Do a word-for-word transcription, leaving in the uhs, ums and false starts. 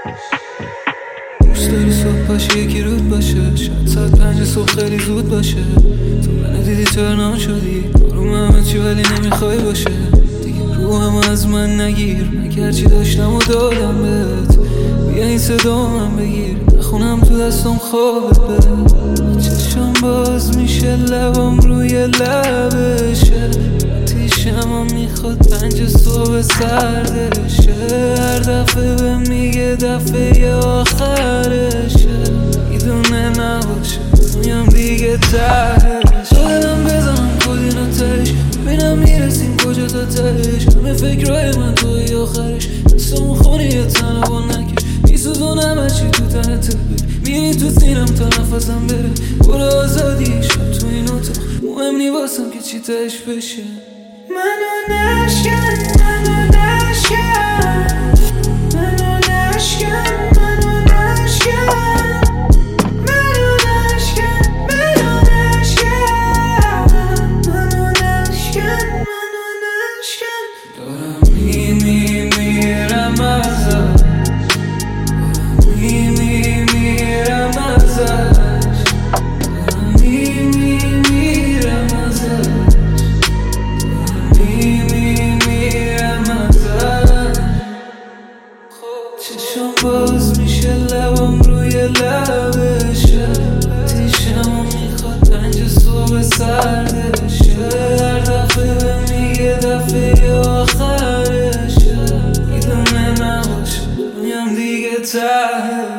دوست داری صبح باشه یکی رود باشه، شاید ساعت پنج صبح خیلی زود باشه. تو منو دیدی ترنان شدی، رو همه چی ولی نمیخوای باشه. دیگه رو هم از من نگیر، مگر چی داشتم و دادم بهت. بیا این صدا من بگیر، نخونم تو دستم خوابت بره. چشم باز میشه لبم روی لبشه، تیشم هم میخواد پنج صبح سردشه. هر دفعه به میگه دفعه آخرشه، میدونه نباشه میام دیگه تهش. دلم بزنم کلی نتش، ببینم میرسیم کجا تا تهش. همه فکرهای من توی آخرش، دستمون خونی یه تنه با نکش. میسوزونم هرچی تو تنته، میری تو سینم تا نفسم بره. برو آزادی شب تو این اتاق، مهم نی واسم که چی تهش بشه. منو نشکن منو نشکن منو نشکن منو نشکن منو نشکن منو نشکن منو نشکن منو نشکن. دارم میمی میرم ازش، دارم میمی میرم ازش، دارم میمی میرم ازش، چشم باز میشه لبم روی لبشه، تیشم میخواد پنج صبح سردشه. هر دفعه به میگه دفعه آخرشه، میدونه نباشه میام دیگه ته.